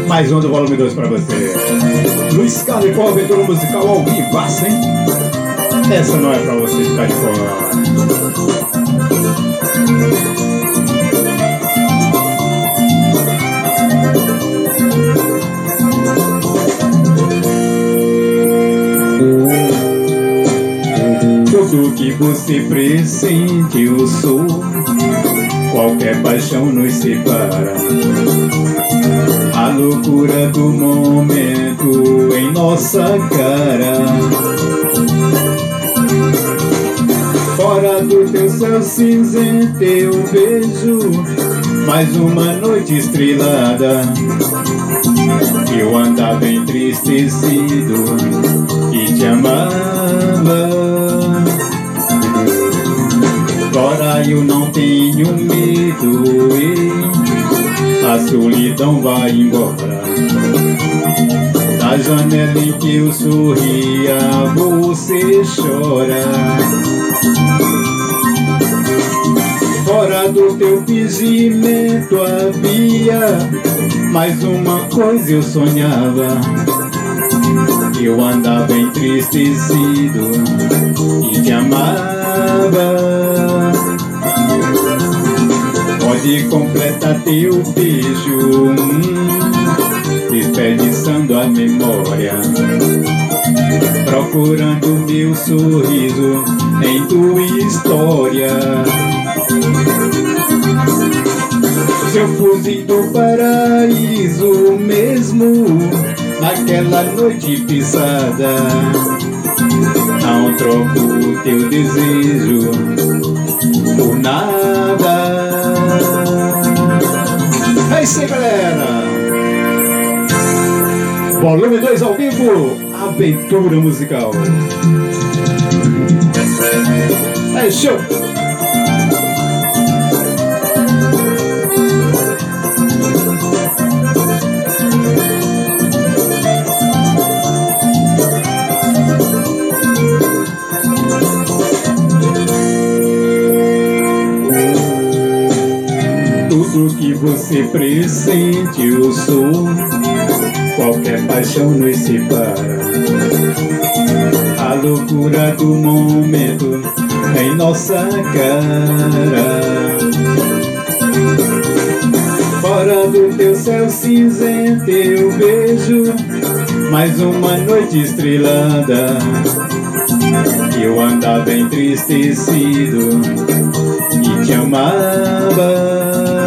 Mais um do volume 2 pra você. Luiz Carlos e Paulo, aventura musical ao vivaço, hein? Essa não é pra você ficar de fora. Tudo que você pressente eu sou, qualquer paixão nos separa. A loucura do momento em nossa cara. Fora do teu céu cinzento eu vejo mais uma noite estrelada. Eu andava entristecido e te amava. Agora eu não tenho medo e a solidão vai embora. Da janela em que eu sorria, você chora. Fora do teu fingimento havia mais uma coisa eu sonhava. Eu andava entristecido e te amava. Pode completar teu beijo, desperdiçando a memória, procurando meu sorriso em tua história. Se eu fosse do paraíso mesmo, naquela noite pisada, não troco o teu desejo por nada. É isso aí, galera! Volume 2 ao vivo, aventura musical. É show! Tudo que você pressente eu sou, qualquer paixão nos separa. A loucura do momento em nossa cara. Fora do teu céu cinzento eu vejo mais uma noite estrelada. Eu andava entristecido e te amava.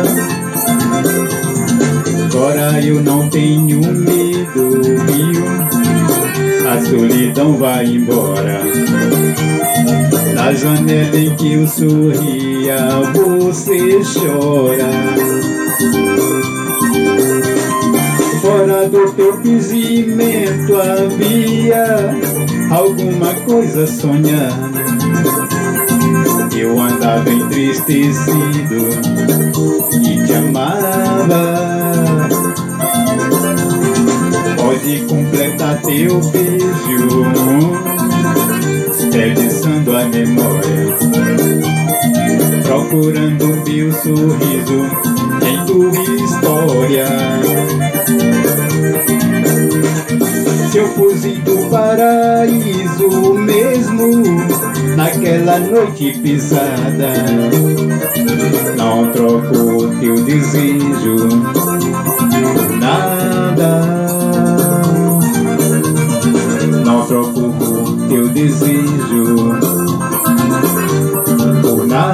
Agora eu não tenho medo, viu? A solidão vai embora. Na janela em que eu sorria, você chora. Fora do teu fingimento havia alguma coisa sonhada. Eu andava entristecido e te amava. Pode completar teu beijo, desperdiçando a memória, procurando meu sorriso em tua história. Se eu fosse do paraíso mesmo, naquela noite pisada, não troco o teu desejo por nada. Não troco o teu desejo por nada.